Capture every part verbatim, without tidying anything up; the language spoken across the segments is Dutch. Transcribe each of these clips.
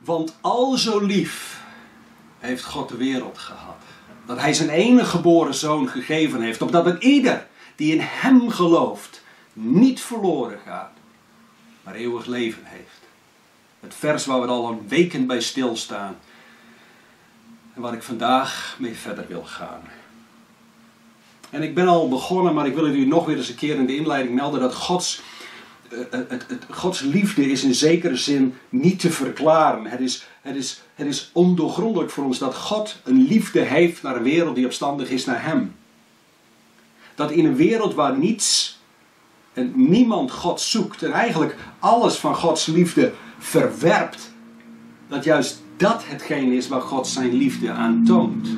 Want al zo lief heeft God de wereld gehad, dat hij zijn enige geboren zoon gegeven heeft, opdat een ieder die in hem gelooft niet verloren gaat, maar eeuwig leven heeft. Het vers waar we al een weken bij stilstaan en waar ik vandaag mee verder wil gaan. En ik ben al begonnen, maar ik wil het u nog weer eens een keer in de inleiding melden, dat Gods, uh, het, het, Gods liefde is in zekere zin niet te verklaren. Het is, het, is, het is ondoorgrondelijk voor ons dat God een liefde heeft naar een wereld die opstandig is naar hem. Dat in een wereld waar niets en niemand God zoekt en eigenlijk alles van Gods liefde verwerpt, dat juist dat hetgeen is waar God zijn liefde aan toont.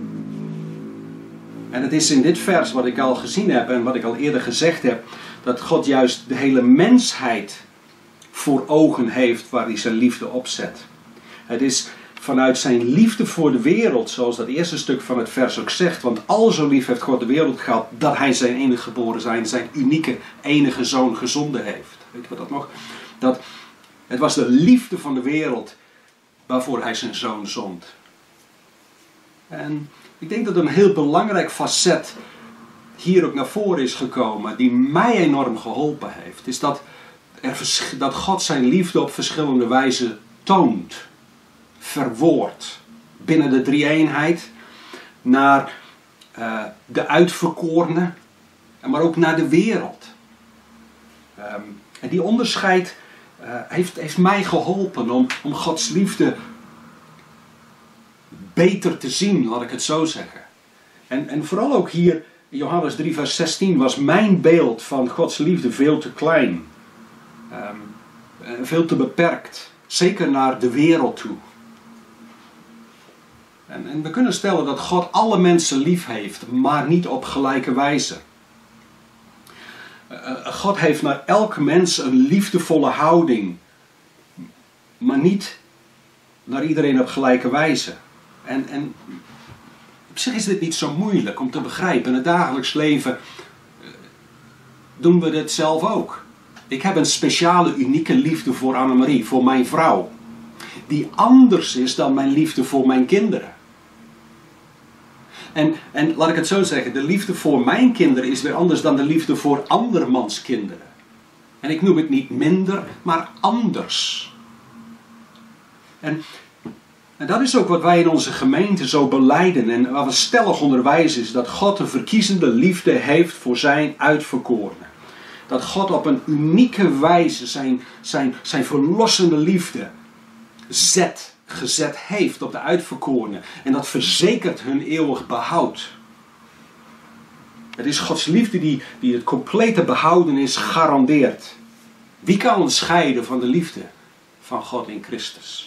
En het is in dit vers wat ik al gezien heb en wat ik al eerder gezegd heb, dat God juist de hele mensheid voor ogen heeft waar hij zijn liefde opzet. Het is vanuit zijn liefde voor de wereld, zoals dat eerste stuk van het vers ook zegt, want al zo lief heeft God de wereld gehad, dat hij zijn enige geboren zijn, zijn unieke enige zoon gezonden heeft. Weet je wat dat nog? Dat het was de liefde van de wereld waarvoor hij zijn zoon zond. En ik denk dat een heel belangrijk facet hier ook naar voren is gekomen, die mij enorm geholpen heeft, is dat, er, dat God zijn liefde op verschillende wijzen toont, verwoordt, binnen de drie-eenheid, naar uh, de uitverkorenen, maar ook naar de wereld. Um, en die onderscheid uh, heeft, heeft mij geholpen om, om Gods liefde beter te zien, laat ik het zo zeggen. En, en vooral ook hier, in Johannes drie vers zestien, was mijn beeld van Gods liefde veel te klein. Um, veel te beperkt. Zeker naar de wereld toe. En, en we kunnen stellen dat God alle mensen lief heeft, maar niet op gelijke wijze. Uh, God heeft naar elke mens een liefdevolle houding, maar niet naar iedereen op gelijke wijze. En, en op zich is dit niet zo moeilijk om te begrijpen. In het dagelijks leven doen we dit zelf ook. Ik heb een speciale, unieke liefde voor Annemarie, voor mijn vrouw. Die anders is dan mijn liefde voor mijn kinderen. En, en laat ik het zo zeggen, de liefde voor mijn kinderen is weer anders dan de liefde voor andermans kinderen. En ik noem het niet minder, maar anders. En... En dat is ook wat wij in onze gemeente zo belijden en waar we stellig onderwijzen, is dat God een verkiezende liefde heeft voor zijn uitverkorenen. Dat God op een unieke wijze zijn, zijn, zijn verlossende liefde zet, gezet heeft op de uitverkorenen. En dat verzekert hun eeuwig behoud. Het is Gods liefde die, die het complete behoudenis garandeert. Wie kan ons scheiden van de liefde van God in Christus?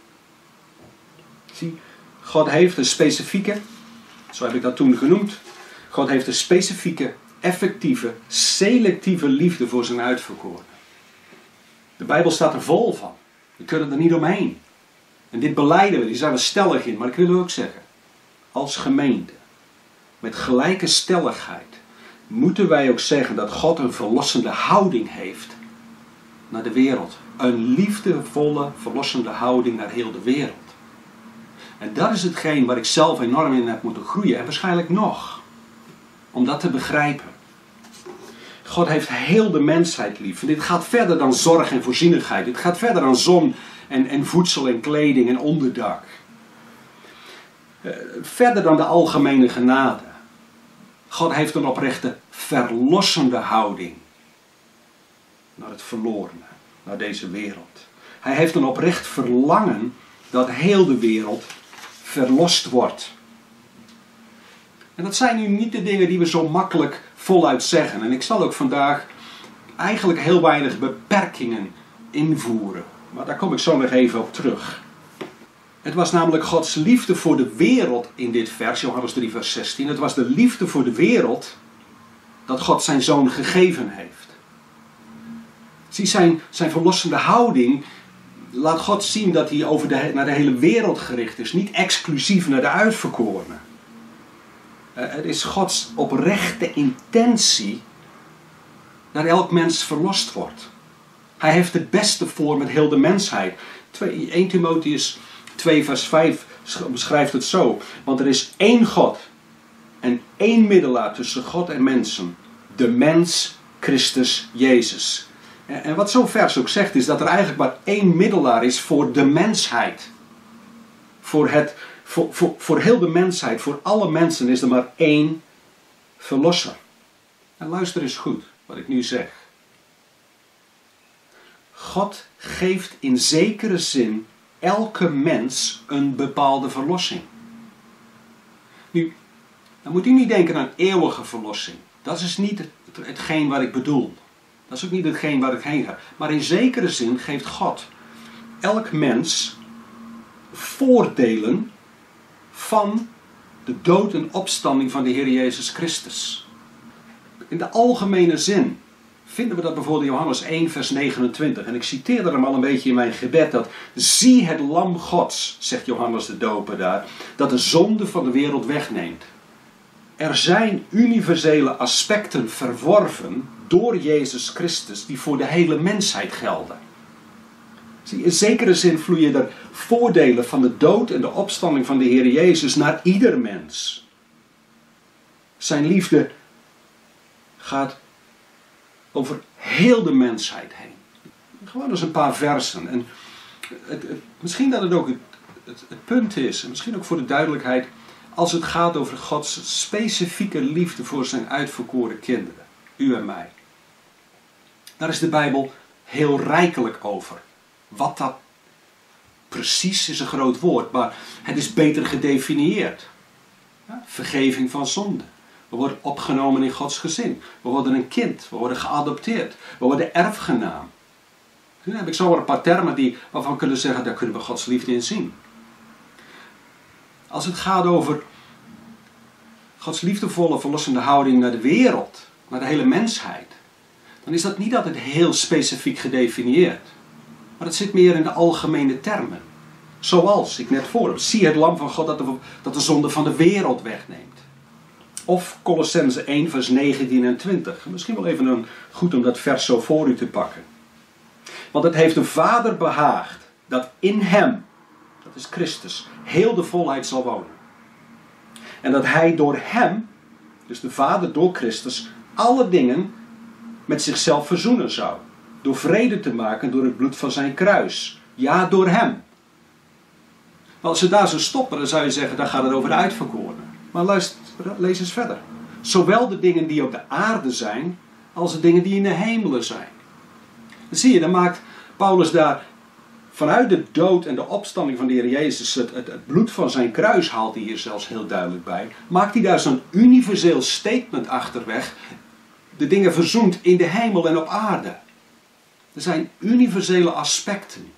Zie, God heeft een specifieke, zo heb ik dat toen genoemd, God heeft een specifieke, effectieve, selectieve liefde voor zijn uitverkorenen. De Bijbel staat er vol van. We kunnen er niet omheen. En dit belijden we, die zijn we stellig in, maar ik wil u ook zeggen, als gemeente, met gelijke stelligheid, moeten wij ook zeggen dat God een verlossende houding heeft naar de wereld. Een liefdevolle, verlossende houding naar heel de wereld. En dat is hetgeen waar ik zelf enorm in heb moeten groeien. En waarschijnlijk nog. Om dat te begrijpen. God heeft heel de mensheid lief. En dit gaat verder dan zorg en voorzienigheid. Dit gaat verder dan zon en, en voedsel en kleding en onderdak. Uh, verder dan de algemene genade. God heeft een oprechte verlossende houding. Naar het verlorene. Naar deze wereld. Hij heeft een oprecht verlangen dat heel de wereld verlost wordt. En dat zijn nu niet de dingen die we zo makkelijk voluit zeggen. En ik zal ook vandaag eigenlijk heel weinig beperkingen invoeren. Maar daar kom ik zo nog even op terug. Het was namelijk Gods liefde voor de wereld in dit vers, Johannes drie vers zestien. Het was de liefde voor de wereld dat God zijn zoon gegeven heeft. Zie, zijn, zijn verlossende houding laat God zien dat hij over de, naar de hele wereld gericht is. Niet exclusief naar de uitverkorenen. Uh, het is Gods oprechte intentie dat elk mens verlost wordt. Hij heeft het beste voor met heel de mensheid. Eerste Timotheüs twee vers vijf beschrijft het zo. Want er is één God en één middelaar tussen God en mensen. De mens Christus Jezus. En wat zo'n vers ook zegt is dat er eigenlijk maar één middelaar is voor de mensheid. Voor, het, voor, voor, voor heel de mensheid, voor alle mensen is er maar één verlosser. En luister eens goed wat ik nu zeg. God geeft in zekere zin elke mens een bepaalde verlossing. Nu, dan moet u niet denken aan eeuwige verlossing. Dat is niet het, hetgeen wat ik bedoel. Dat is ook niet hetgeen waar ik heen ga. Maar in zekere zin geeft God elk mens voordelen van de dood en opstanding van de Heer Jezus Christus. In de algemene zin vinden we dat bijvoorbeeld in Johannes één vers negenentwintig. En ik citeerde hem al een beetje in mijn gebed. Dat zie het lam Gods, zegt Johannes de Doper daar, dat de zonde van de wereld wegneemt. Er zijn universele aspecten verworven door Jezus Christus die voor de hele mensheid gelden. Zie, in zekere zin vloeien er voordelen van de dood en de opstanding van de Heer Jezus naar ieder mens. Zijn liefde gaat over heel de mensheid heen. Gewoon eens een paar versen. En het, het, misschien dat het ook het, het, het punt is, en misschien ook voor de duidelijkheid, als het gaat over Gods specifieke liefde voor zijn uitverkoren kinderen, u en mij. Daar is de Bijbel heel rijkelijk over. Wat dat precies is een groot woord, maar het is beter gedefinieerd. Ja, vergeving van zonde. We worden opgenomen in Gods gezin. We worden een kind. We worden geadopteerd. We worden erfgenaam. Nu heb ik zo een paar termen die, waarvan we kunnen zeggen, daar kunnen we Gods liefde in zien. Als het gaat over Gods liefdevolle, verlossende houding naar de wereld, naar de hele mensheid, dan is dat niet altijd heel specifiek gedefinieerd. Maar het zit meer in de algemene termen. Zoals ik net voor heb. Zie het lam van God dat de, dat de zonde van de wereld wegneemt. Of Colossenzen één vers negentien en twintig. Misschien wel even een, goed om dat vers zo voor u te pakken. Want het heeft de Vader behaagd dat in hem, dat is Christus, heel de volheid zal wonen. En dat hij door hem, dus de Vader door Christus, alle dingen met zichzelf verzoenen zou. Door vrede te maken door het bloed van zijn kruis. Ja, door hem. Maar als ze daar zo stoppen, dan zou je zeggen, dan gaat het over de uitverkorenen. Maar luister, lees eens verder. Zowel de dingen die op de aarde zijn, als de dingen die in de hemelen zijn. Dan zie je, dan maakt Paulus daar vanuit de dood en de opstanding van de Heer Jezus, het, het, het bloed van zijn kruis haalt hij hier zelfs heel duidelijk bij. Maakt hij daar zo'n universeel statement achterweg. De dingen verzoend in de hemel en op aarde. Er zijn universele aspecten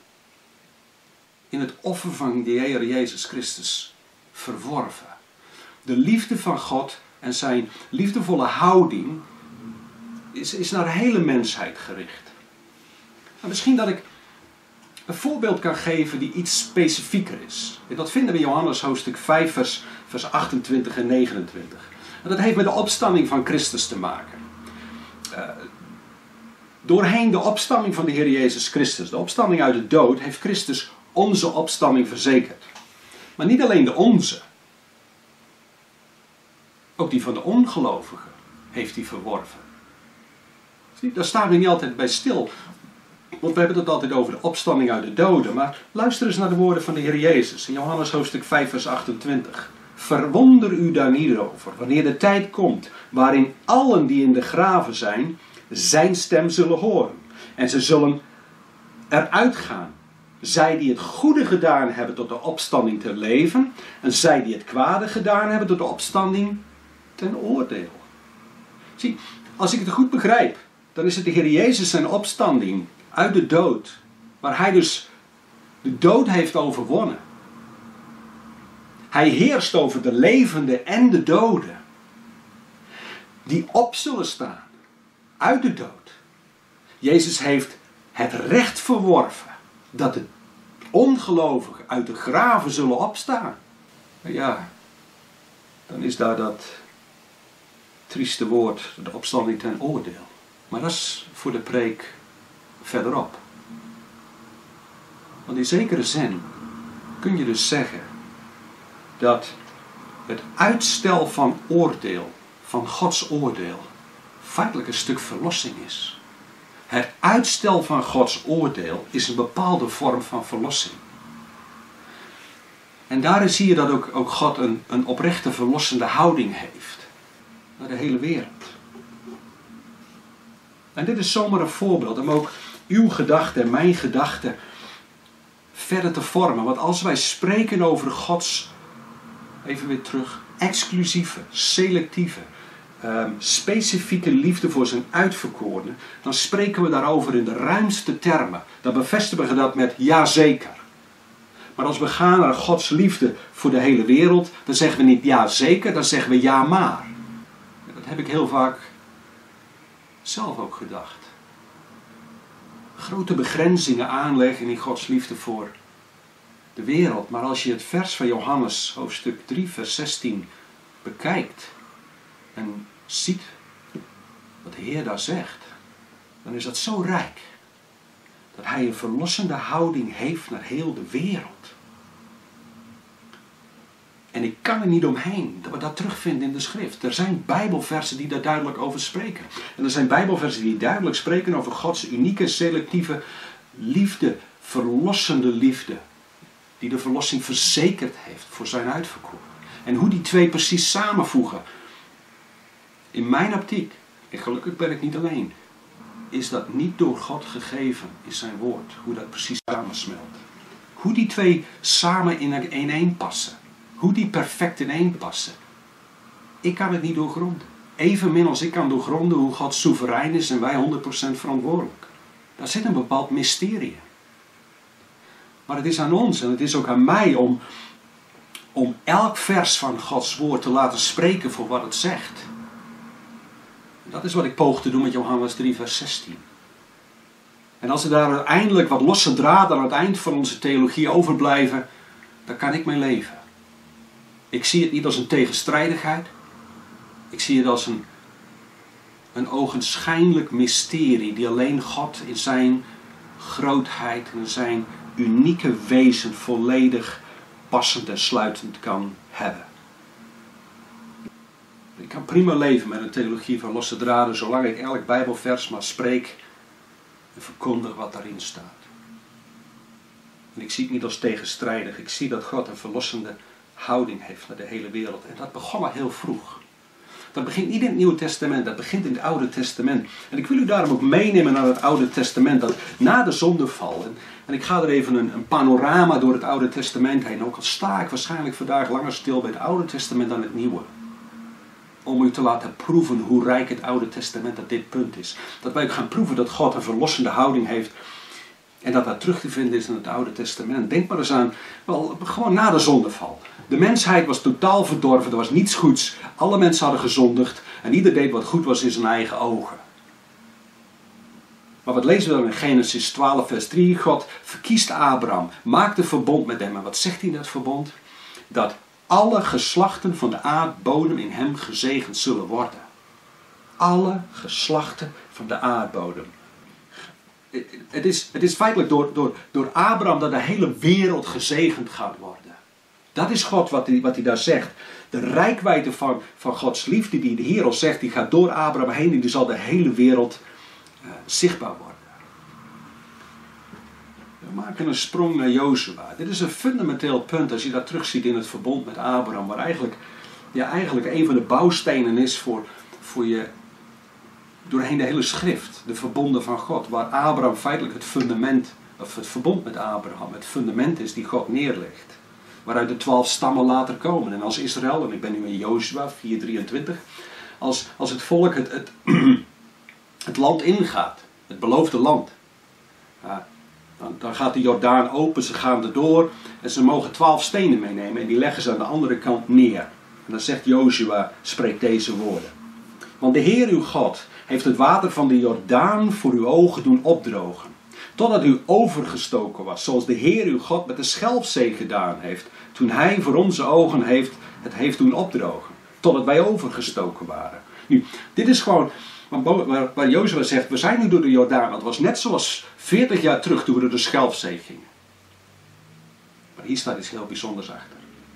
in het offer van de Heer Jezus Christus verworven. De liefde van God en zijn liefdevolle houding is, is naar de hele mensheid gericht. Nou, misschien dat ik een voorbeeld kan geven die iets specifieker is. En dat vinden we in Johannes hoofdstuk vijf vers, vers achtentwintig en negenentwintig. En dat heeft met de opstanding van Christus te maken. Uh, doorheen de opstanding van de Heer Jezus Christus, de opstanding uit de dood, heeft Christus onze opstanding verzekerd. Maar niet alleen de onze. Ook die van de ongelovigen heeft hij verworven. Zie, daar staan we niet altijd bij stil. Want we hebben het altijd over de opstanding uit de doden. Maar luister eens naar de woorden van de Heer Jezus. In Johannes hoofdstuk vijf vers achtentwintig. Verwonder u daar niet over, wanneer de tijd komt, waarin allen die in de graven zijn, zijn stem zullen horen. En ze zullen eruit gaan. Zij die het goede gedaan hebben tot de opstanding te leven. En zij die het kwade gedaan hebben tot de opstanding ten oordeel. Zie, als ik het goed begrijp, dan is het de Heer Jezus zijn opstanding uit de dood. Waar hij dus de dood heeft overwonnen. Hij heerst over de levenden en de doden. Die op zullen staan. Uit de dood. Jezus heeft het recht verworven. Dat de ongelovigen uit de graven zullen opstaan. Ja, dan is daar dat trieste woord, de opstanding ten oordeel. Maar dat is voor de preek verderop. Want in zekere zin kun je dus zeggen dat het uitstel van oordeel, van Gods oordeel, feitelijk een stuk verlossing is. Het uitstel van Gods oordeel is een bepaalde vorm van verlossing. En daarin zie je dat ook, ook God een, een oprechte verlossende houding heeft naar de hele wereld. En dit is zomaar een voorbeeld om ook uw gedachten en mijn gedachten verder te vormen. Want als wij spreken over Gods, even weer terug, exclusieve, selectieve, um, specifieke liefde voor zijn uitverkorenen, dan spreken we daarover in de ruimste termen. Dan bevestigen we dat met ja zeker. Maar als we gaan naar Gods liefde voor de hele wereld, dan zeggen we niet ja zeker, dan zeggen we ja maar. En dat heb ik heel vaak zelf ook gedacht. Grote begrenzingen aanleggen in Gods liefde voor de wereld. Maar als je het vers van Johannes, hoofdstuk drie, vers zestien, bekijkt en ziet wat de Heer daar zegt, dan is dat zo rijk. Dat hij een verlossende houding heeft naar heel de wereld. En ik kan er niet omheen dat we dat terugvinden in de schrift. Er zijn bijbelversen die daar duidelijk over spreken. En er zijn bijbelversen die duidelijk spreken over Gods unieke, selectieve liefde, verlossende liefde. Die de verlossing verzekerd heeft voor zijn uitverkoren. En hoe die twee precies samenvoegen. In mijn optiek, en gelukkig ben ik niet alleen, is dat niet door God gegeven in zijn woord. Hoe dat precies samensmelt. Hoe die twee samen in één passen. Hoe die perfect ineen passen. Ik kan het niet doorgronden. Evenmin als ik kan doorgronden hoe God soeverein is en wij honderd procent verantwoordelijk. Daar zit een bepaald mysterie in. Maar het is aan ons en het is ook aan mij om, om elk vers van Gods woord te laten spreken voor wat het zegt. En dat is wat ik poog te doen met Johannes drie vers zestien. En als er daar uiteindelijk wat losse draden aan het eind van onze theologie overblijven, dan kan ik mee leven. Ik zie het niet als een tegenstrijdigheid. Ik zie het als een, een ogenschijnlijk mysterie die alleen God in zijn grootheid en zijn unieke wezen volledig passend en sluitend kan hebben. Ik kan prima leven met een theologie van losse draden, zolang ik elk Bijbelvers maar spreek en verkondig wat daarin staat. En ik zie het niet als tegenstrijdig. Ik zie dat God een verlossende houding heeft naar de hele wereld. En dat begon al heel vroeg. Dat begint niet in het Nieuwe Testament, dat begint in het Oude Testament. En ik wil u daarom ook meenemen naar het Oude Testament, dat na de zondeval, en, en ik ga er even een, een panorama door het Oude Testament heen, ook al sta ik waarschijnlijk vandaag langer stil bij het Oude Testament dan het Nieuwe. Om u te laten proeven hoe rijk het Oude Testament op dit punt is. Dat wij ook gaan proeven dat God een verlossende houding heeft. En dat dat terug te vinden is in het Oude Testament. Denk maar eens aan, wel, gewoon na de zondeval. De mensheid was totaal verdorven, er was niets goeds. Alle mensen hadden gezondigd en ieder deed wat goed was in zijn eigen ogen. Maar wat lezen we dan in Genesis twaalf vers drie? God verkiest Abraham, maakt een verbond met hem. En wat zegt hij in dat verbond? Dat alle geslachten van de aardbodem in hem gezegend zullen worden. Alle geslachten van de aardbodem. Het is, het is feitelijk door, door, door Abraham dat de hele wereld gezegend gaat worden. Dat is God wat hij, wat hij daar zegt. De reikwijdte van, van Gods liefde die de Heer al zegt, die gaat door Abraham heen en die zal de hele wereld uh, zichtbaar worden. We maken een sprong naar Jozua. Dit is een fundamenteel punt als je dat terugziet in het verbond met Abraham, waar eigenlijk, ja, eigenlijk een van de bouwstenen is voor, voor je doorheen de hele schrift, de verbonden van God, waar Abraham feitelijk het fundament, of het verbond met Abraham, het fundament is die God neerlegt. Waaruit de twaalf stammen later komen. En als Israël, en ik ben nu in Jozua vier drieëntwintig, als, als het volk het, het, het land ingaat, het beloofde land, ja, dan, dan gaat de Jordaan open, ze gaan erdoor en ze mogen twaalf stenen meenemen en die leggen ze aan de andere kant neer. En dan zegt Jozua, spreekt deze woorden. Want de Heer uw God heeft het water van de Jordaan voor uw ogen doen opdrogen. Totdat u overgestoken was, zoals de Heer uw God met de Schelfzee gedaan heeft. Toen hij voor onze ogen heeft, het heeft doen opdrogen. Totdat wij overgestoken waren. Nu, dit is gewoon waar, waar, waar Jozua zegt, we zijn nu door de Jordaan. Dat was net zoals veertig jaar terug toen we door de Schelfzee gingen. Maar hier staat iets heel bijzonders achter.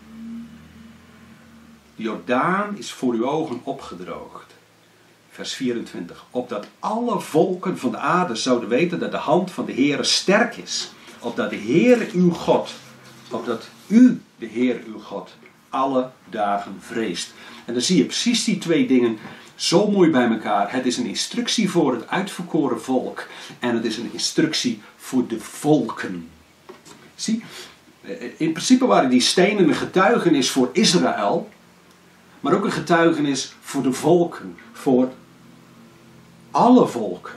De Jordaan is voor uw ogen opgedroogd. Vers vierentwintig. Opdat alle volken van de aarde zouden weten dat de hand van de Heere sterk is. Opdat de Heere uw God, opdat u de Heer uw God alle dagen vreest. En dan zie je precies die twee dingen zo mooi bij elkaar. Het is een instructie voor het uitverkoren volk. En het is een instructie voor de volken. Zie, in principe waren die stenen een getuigenis voor Israël. Maar ook een getuigenis voor de volken. Voor alle volken.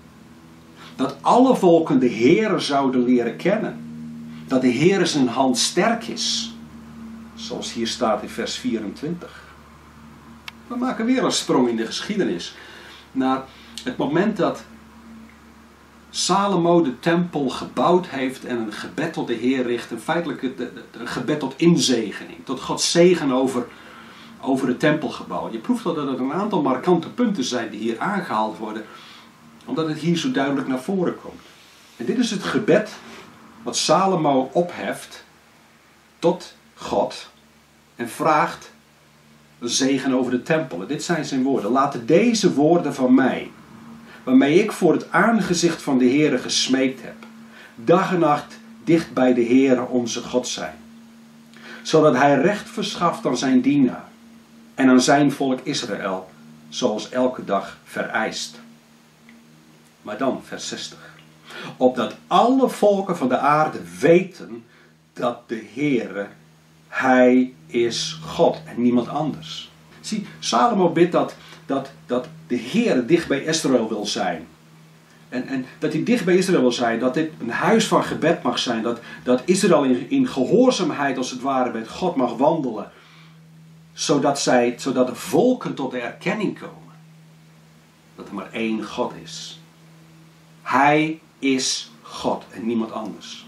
Dat alle volken de Heere zouden leren kennen. Dat de Heere zijn hand sterk is. Zoals hier staat in vers vierentwintig. We maken weer een sprong in de geschiedenis. Naar het moment dat Salomo de tempel gebouwd heeft en een gebed tot de Heer richt. En feitelijk een gebed tot inzegening. Tot Gods zegen over, over het tempelgebouw. Je proeft al dat er een aantal markante punten zijn die hier aangehaald worden. Omdat het hier zo duidelijk naar voren komt. En dit is het gebed wat Salomo opheft tot God. En vraagt zegen over de tempel. En dit zijn zijn woorden. Laten deze woorden van mij, waarmee ik voor het aangezicht van de Heere gesmeekt heb, dag en nacht dicht bij de Heere onze God zijn. Zodat hij recht verschaft aan zijn dienaar en aan zijn volk Israël, zoals elke dag vereist. Maar dan vers zestig. Opdat alle volken van de aarde weten dat de Heere, hij is God en niemand anders. Zie, Salomo bidt dat, dat, dat de Heere dicht bij Israël wil zijn. En, en dat hij dicht bij Israël wil zijn. Dat dit een huis van gebed mag zijn. Dat, dat Israël in, in gehoorzaamheid als het ware met God mag wandelen. Zodat, zij, zodat de volken tot de erkenning komen. Dat er maar één God is. Hij is God en niemand anders.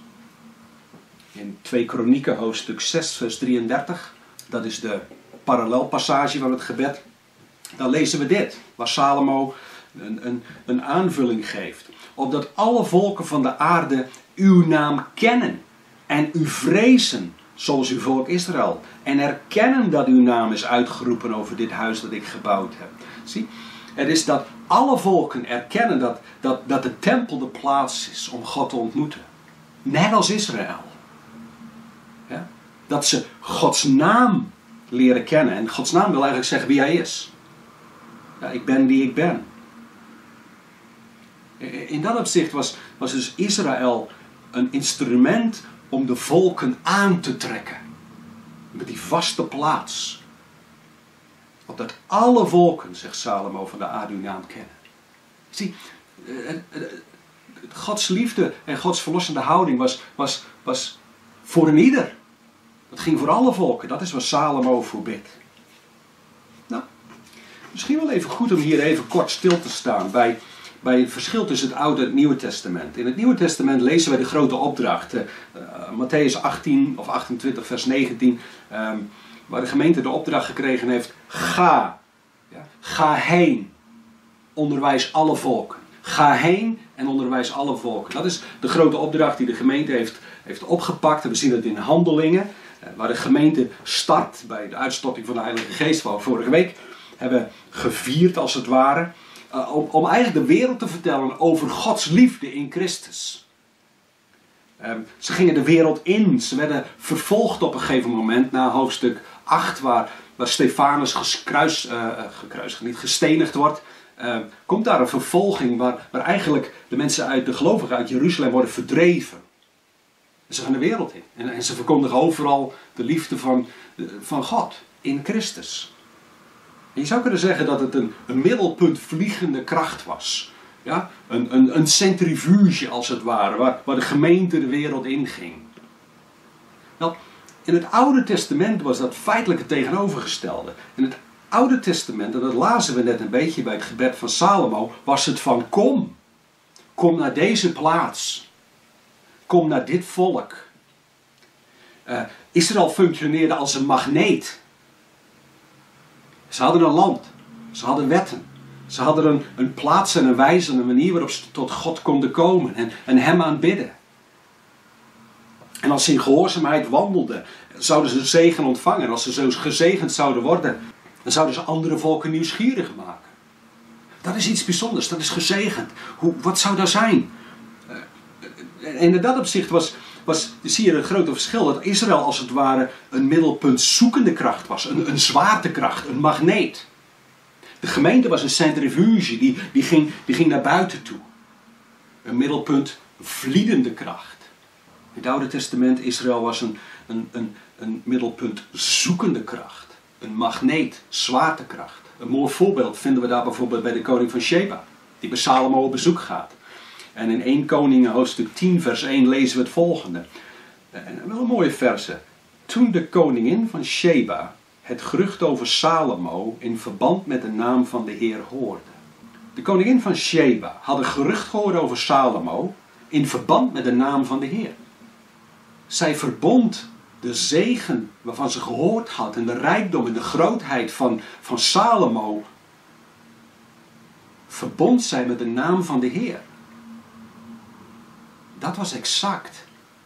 In twee Kronieken hoofdstuk zes vers drieëndertig. Dat is de parallelpassage van het gebed. Dan lezen we dit. Waar Salomo een, een, een aanvulling geeft. Opdat alle volken van de aarde uw naam kennen. En u vrezen. Zoals uw volk Israël. En erkennen dat uw naam is uitgeroepen over dit huis dat ik gebouwd heb. Zie, het is dat alle volken erkennen dat, dat, dat de tempel de plaats is om God te ontmoeten. Net als Israël. Ja? Dat ze Gods naam leren kennen. En Gods naam wil eigenlijk zeggen wie hij is. Ja, ik ben wie ik ben. In dat opzicht was, was dus Israël een instrument om de volken aan te trekken. Met die vaste plaats. Opdat alle volken, zegt Salomo, van de aarde uw naam kennen. Zie, Gods liefde en Gods verlossende houding was, was, was voor een ieder. Dat ging voor alle volken. Dat is waar Salomo voor bidt. Nou, misschien wel even goed om hier even kort stil te staan bij, bij het verschil tussen het Oude en het Nieuwe Testament. In het Nieuwe Testament lezen wij de grote opdracht. Uh, Matthäus achttien of achtentwintig vers negentien. Um, waar de gemeente de opdracht gekregen heeft. Ga. Ja, ga heen. Onderwijs alle volken. Ga heen en onderwijs alle volken. Dat is de grote opdracht die de gemeente heeft, heeft opgepakt. En we zien het in Handelingen. Waar de gemeente start bij de uitstorting van de Heilige Geest. Waar we vorige week hebben gevierd als het ware. Uh, om, om eigenlijk de wereld te vertellen over Gods liefde in Christus. Um, ze gingen de wereld in. Ze werden vervolgd op een gegeven moment. Na hoofdstuk acht waar, waar Stefanus gekruis, uh, gekruisigd, niet gestenigd wordt. Uh, komt daar een vervolging waar, waar eigenlijk de mensen uit de gelovigen uit Jeruzalem worden verdreven. En ze gaan de wereld in. En, en ze verkondigen overal de liefde van, van God in Christus. En je zou kunnen zeggen dat het een, een middelpunt vliegende kracht was. Ja? Een, een, een centrifuge als het ware, waar, waar de gemeente de wereld inging. Nou, in het Oude Testament was dat feitelijk het tegenovergestelde. In het Oude Testament, en dat lazen we net een beetje bij het gebed van Salomo, was het van kom. Kom naar deze plaats. Kom naar dit volk. Uh, Israël functioneerde als een magneet. Ze hadden een land. Ze hadden wetten. Ze hadden een, een plaats en een wijze en een manier waarop ze tot God konden komen en, en hem aanbidden. En als ze in gehoorzaamheid wandelden, zouden ze zegen ontvangen. En als ze zo gezegend zouden worden, dan zouden ze andere volken nieuwsgierig maken. Dat is iets bijzonders, dat is gezegend. Hoe, wat zou dat zijn? En in dat opzicht was, was, zie je het grote verschil, dat Israël als het ware een middelpunt zoekende kracht was. Een, een zwaartekracht, een magneet. De gemeente was een centrifuge, die, die, ging, die ging naar buiten toe. Een middelpunt vliedende kracht. In het Oude Testament, Israël was een, een, een, een middelpunt zoekende kracht. Een magneet, zwaartekracht. Een mooi voorbeeld vinden we daar bijvoorbeeld bij de koning van Sheba. Die bij Salomo op bezoek gaat. En in Eerste Koningen hoofdstuk tien vers één lezen we het volgende. En wel een mooie verse. Toen de koningin van Sheba het gerucht over Salomo in verband met de naam van de Heer hoorde. De koningin van Sheba had een gerucht gehoord over Salomo in verband met de naam van de Heer. Zij verbond de zegen waarvan ze gehoord had en de rijkdom en de grootheid van, van Salomo, verbond zij met de naam van de Heer. Dat was exact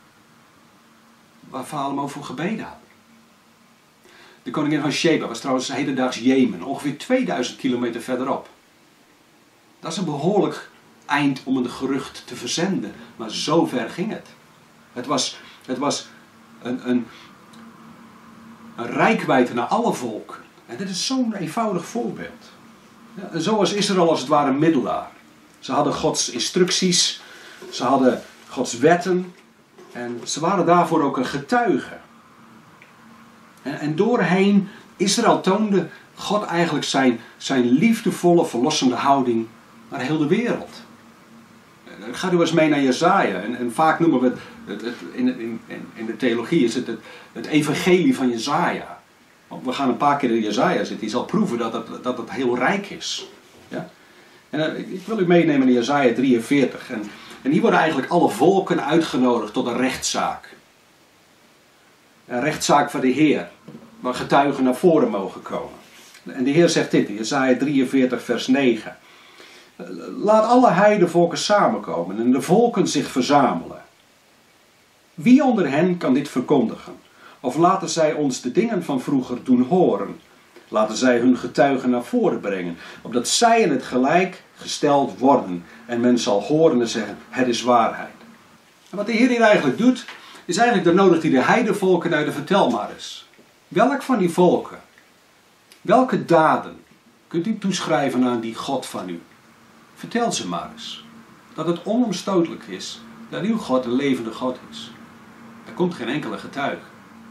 waar Salomo voor gebeden had. De koningin van Sheba was trouwens hedendaags Jemen, ongeveer tweeduizend kilometer verderop. Dat is een behoorlijk eind om een gerucht te verzenden, maar zo ver ging het. Het was, het was een, een, een reikwijdte naar alle volken. En dit is zo'n eenvoudig voorbeeld. Ja, en zo was Israël als het ware een middelaar. Ze hadden Gods instructies, ze hadden Gods wetten en ze waren daarvoor ook een getuige. En, en doorheen Israël toonde God eigenlijk zijn, zijn liefdevolle, verlossende houding naar heel de wereld. Ga u eens mee naar Jesaja. En, en vaak noemen we het, het, het in, in, in de theologie is het, het het evangelie van Jesaja. Want we gaan een paar keer in Jesaja zitten. Je zal proeven dat het, dat het heel rijk is. Ja? En, uh, ik, ik wil u meenemen in Jesaja drieënveertig. En, en hier worden eigenlijk alle volken uitgenodigd tot een rechtszaak. Een rechtszaak van de Heer. Waar getuigen naar voren mogen komen. En de Heer zegt dit in Jesaja drieënveertig vers negen. Laat alle heidenvolken samenkomen en de volken zich verzamelen. Wie onder hen kan dit verkondigen? Of laten zij ons de dingen van vroeger doen horen? Laten zij hun getuigen naar voren brengen, opdat zij in het gelijk gesteld worden en men zal horen en zeggen, het is waarheid. En wat de Heer hier eigenlijk doet, is eigenlijk dan nodigt hij de heidenvolken uit de vertel maar eens. Welk van die volken, welke daden kunt u toeschrijven aan die God van u? Vertel ze maar eens. Dat het onomstotelijk is dat uw God een levende God is. Er komt geen enkele getuige.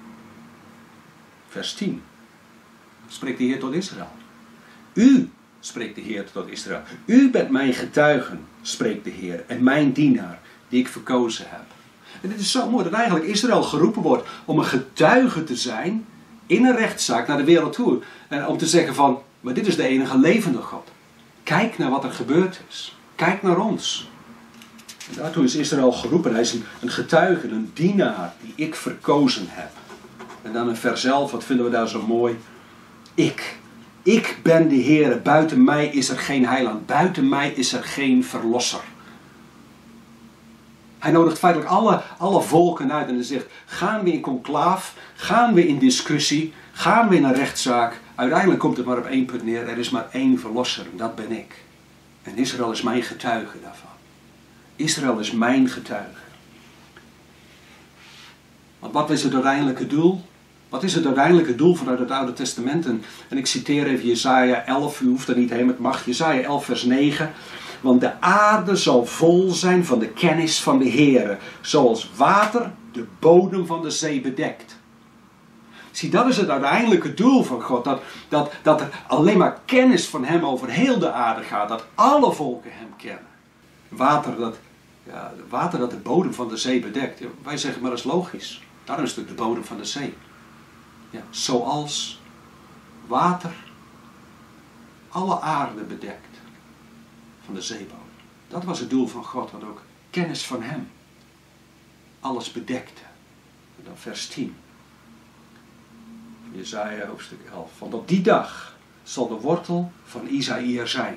Vers tien. Spreekt de Heer tot Israël. U, spreekt de Heer tot Israël. U bent mijn getuigen, spreekt de Heer. En mijn dienaar, die ik verkozen heb. En dit is zo mooi dat eigenlijk Israël geroepen wordt om een getuige te zijn in een rechtszaak naar de wereld toe. En om te zeggen van, maar dit is de enige levende God. Kijk naar wat er gebeurd is. Kijk naar ons. En daartoe is Israël geroepen. Hij is een, een getuige, een dienaar die ik verkozen heb. En dan in vers elf, wat vinden we daar zo mooi? Ik. Ik ben de Heere. Buiten mij is er geen heiland. Buiten mij is er geen verlosser. Hij nodigt feitelijk alle, alle volken uit en hij zegt, gaan we in conclaaf, gaan we in discussie, gaan we in een rechtszaak. Uiteindelijk komt het maar op één punt neer. Er is maar één verlosser en dat ben ik. En Israël is mijn getuige daarvan. Israël is mijn getuige. Want wat is het uiteindelijke doel? Wat is het uiteindelijke doel vanuit het Oude Testament? En, en ik citeer even Jesaja elf, u hoeft er niet heen, het mag. Jesaja elf vers negen. Want de aarde zal vol zijn van de kennis van de Heere, zoals water de bodem van de zee bedekt. Zie, dat is het uiteindelijke doel van God. Dat, dat, dat er alleen maar kennis van hem over heel de aarde gaat. Dat alle volken hem kennen. Water dat, ja, water dat de bodem van de zee bedekt. Ja, wij zeggen maar dat is logisch. Daarom is het de bodem van de zee. Ja, zoals water alle aarde bedekt. Van de zeebodem. Dat was het doel van God. Want ook kennis van hem. Alles bedekte. En dan vers tien. Jesaja hoofdstuk elf. Want op die dag zal de wortel van Isaïe er zijn.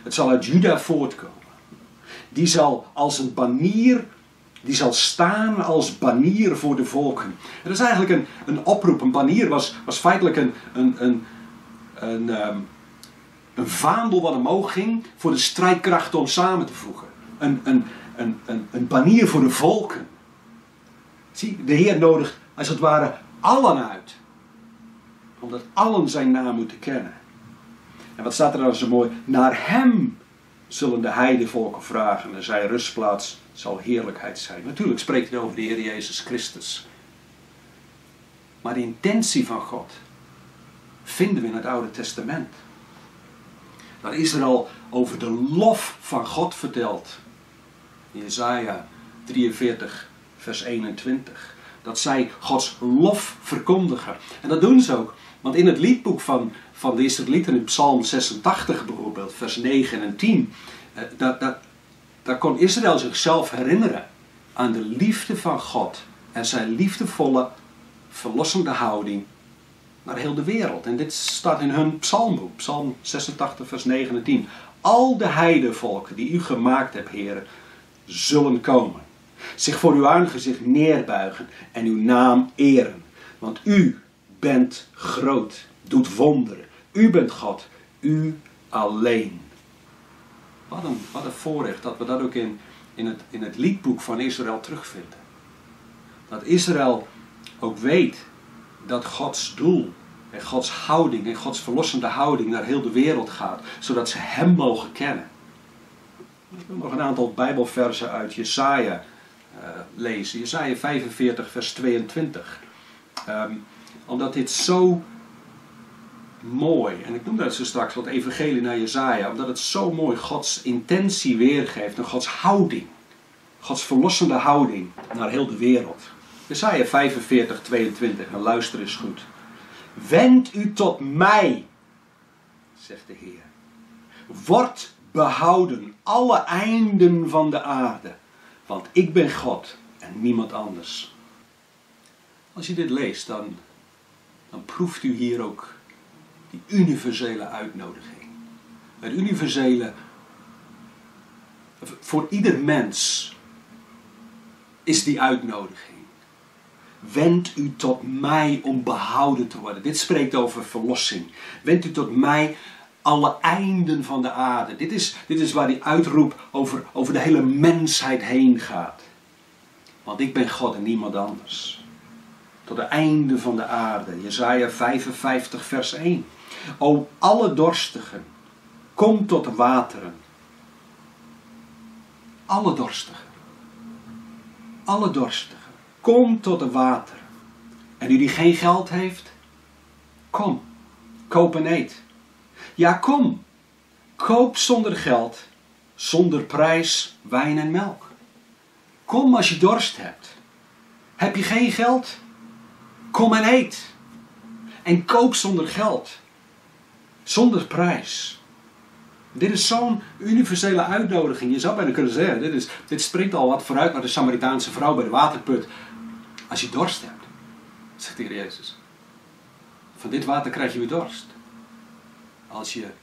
Het zal uit Juda voortkomen. Die zal als een banier, die zal staan als banier voor de volken. En dat is eigenlijk een, een oproep. Een banier was, was feitelijk een, een, een, een, um, een vaandel wat omhoog ging voor de strijdkrachten om samen te voegen. Een, een, een, een, een banier voor de volken. Zie, de Heer nodigt als het ware allen uit. Omdat allen zijn naam moeten kennen. En wat staat er dan zo mooi? Naar hem zullen de heidevolken vragen en zijn rustplaats zal heerlijkheid zijn. Natuurlijk spreekt hij over de Heer Jezus Christus. Maar de intentie van God vinden we in het Oude Testament. Daar is er al over de lof van God verteld. In Jesaja drieënveertig vers eenentwintig. Dat zij Gods lof verkondigen. En dat doen ze ook. Want in het liedboek van, van de Israëlieten in Psalm zesentachtig bijvoorbeeld, vers negen en tien. Eh, dat, dat, daar kon Israël zichzelf herinneren aan de liefde van God. En zijn liefdevolle, verlossende houding naar heel de wereld. En dit staat in hun psalmboek. Psalm zesentachtig vers negen en tien. Al de heidevolken die u gemaakt hebt, heren, zullen komen. Zich voor uw aangezicht neerbuigen en uw naam eren. Want u bent groot, doet wonderen. U bent God, u alleen. Wat een, wat een voorrecht dat we dat ook in, in, het, in het liedboek van Israël terugvinden. Dat Israël ook weet dat Gods doel en Gods houding en Gods verlossende houding naar heel de wereld gaat. Zodat ze hem mogen kennen. Ik wil nog een aantal Bijbelversen uit Jesaja uh, lezen. Jesaja vijfenveertig vers tweeëntwintig. Um, omdat dit zo mooi, en ik noem dat zo straks wat evangelie naar Jesaja, omdat het zo mooi Gods intentie weergeeft en Gods houding. Gods verlossende houding naar heel de wereld. Jesaja vijfenveertig tweeëntwintig, en luister eens goed. Wend u tot mij, zegt de Heer. Word behouden alle einden van de aarde, want ik ben God en niemand anders. Als je dit leest, dan, dan proeft u hier ook die universele uitnodiging. Het universele, voor ieder mens is die uitnodiging. Wend u tot mij om behouden te worden. Dit spreekt over verlossing. Wend u tot mij alle einden van de aarde. Dit is, dit is waar die uitroep over, over de hele mensheid heen gaat. Want ik ben God en niemand anders. Tot de einden van de aarde. Jesaja vijfenvijftig vers één. O alle dorstigen, kom tot de wateren. Alle dorstigen. Alle dorstigen. Kom tot de wateren. En u die geen geld heeft, kom, koop en eet. Ja, kom, koop zonder geld, zonder prijs, wijn en melk. Kom als je dorst hebt. Heb je geen geld? Kom en eet. En koop zonder geld, zonder prijs. Dit is zo'n universele uitnodiging. Je zou bijna kunnen zeggen, dit, is, dit spreekt al wat vooruit naar de Samaritaanse vrouw bij de waterput. Als je dorst hebt, zegt de Heer Jezus. Van dit water krijg je weer dorst. Als je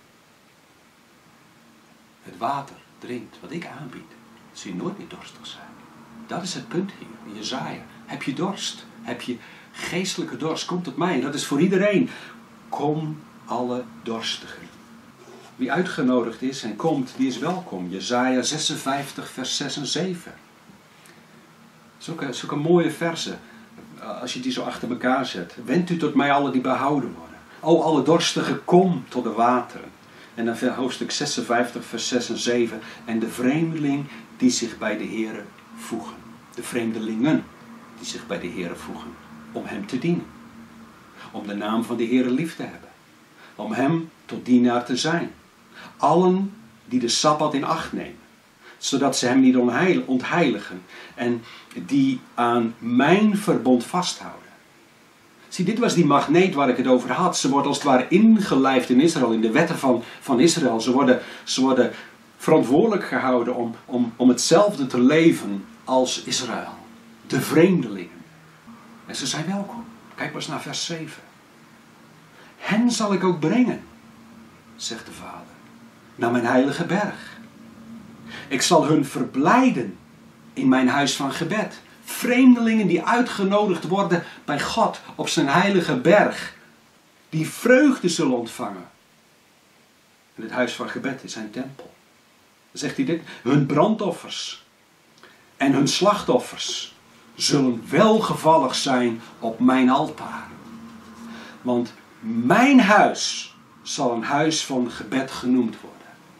het water drinkt wat ik aanbied, zul je nooit meer dorstig zijn. Dat is het punt hier in Jesaja. Heb je dorst? Heb je geestelijke dorst? Kom tot mij. En dat is voor iedereen. Kom alle dorstigen. Wie uitgenodigd is en komt, die is welkom. Jesaja zesenvijftig vers zes en zeven. Zulke, zulke mooie versen. Als je die zo achter elkaar zet. Wend u tot mij alle die behouden worden. O alle dorstigen, kom tot de wateren. En dan hoofdstuk zesenvijftig vers zes en zeven. En de vreemdeling die zich bij de Heere voegen. De vreemdelingen die zich bij de Heere voegen. Om hem te dienen. Om de naam van de Heere lief te hebben. Om hem tot dienaar te zijn. Allen die de Sabbat in acht nemen. Zodat ze hem niet ontheiligen. En die aan mijn verbond vasthouden. Zie, dit was die magneet waar ik het over had. Ze wordt als het ware ingelijfd in Israël. In de wetten van, van Israël. Ze worden, ze worden verantwoordelijk gehouden om, om, om hetzelfde te leven als Israël. De vreemdelingen. En ze zijn welkom. Kijk maar eens naar vers zeven. Hen zal ik ook brengen, zegt de Vader. naar mijn heilige berg. Ik zal hun verblijden in mijn huis van gebed. Vreemdelingen die uitgenodigd worden bij God op zijn heilige berg. Die vreugde zullen ontvangen. En het huis van gebed is zijn tempel. Dan zegt hij dit. Hun brandoffers en hun slachtoffers zullen welgevallig zijn op mijn altaar. Want mijn huis zal een huis van gebed genoemd worden.